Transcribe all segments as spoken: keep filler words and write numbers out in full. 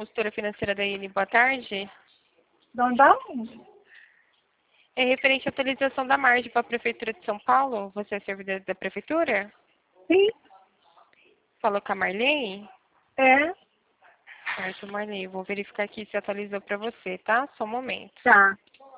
consultora financeira da I N. Boa tarde. Não dá? É referente à atualização da margem para a Prefeitura de São Paulo. Você é servidor da Prefeitura? Sim. Falou com a Marlene? É. Certo, Marlene. Vou verificar aqui se atualizou para você, tá? Só um momento. Tá.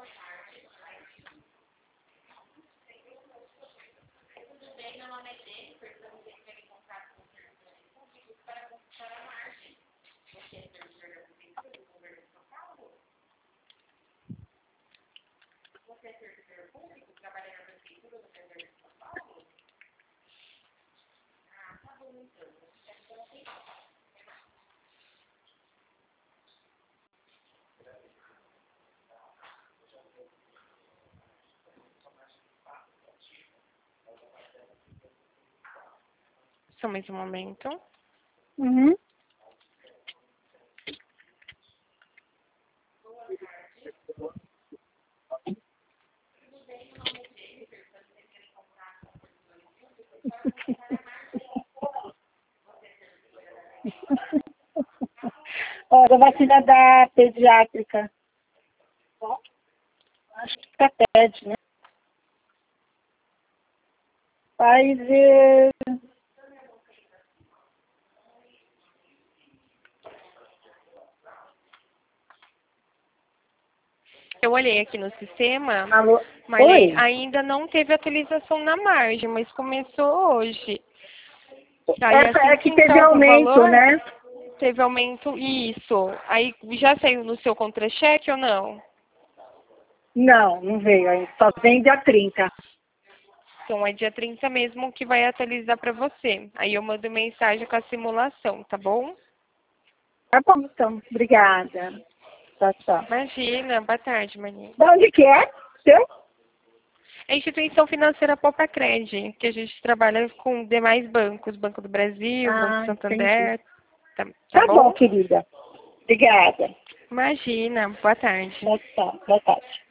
Só mais um momento. Uhum. Ó, da vacina da pediátrica. Acho que tá pede, né? Pfizer. Eu olhei aqui no sistema, Alô? Marlene, Oi? ainda não teve atualização na margem, mas começou hoje. Aí Essa assim é que que teve entrava o aumento, valor, né? teve aumento, isso. Aí já saiu no seu contra-cheque ou não? Não, não veio ainda. Só vem dia trinta. Então é dia trinta mesmo que vai atualizar para você. Aí eu mando mensagem com a simulação, tá bom? Tá bom, então. Obrigada. Tchau, tchau. Imagina, boa tarde, Marlene. De onde que é? Seu? É a instituição financeira Popacred, que a gente trabalha com demais bancos, Banco do Brasil, Banco Ah, entendi. Santander, tá, tá Tá bom, bom? querida. Obrigada. Imagina, boa tarde. Tchau, tchau. Boa tarde.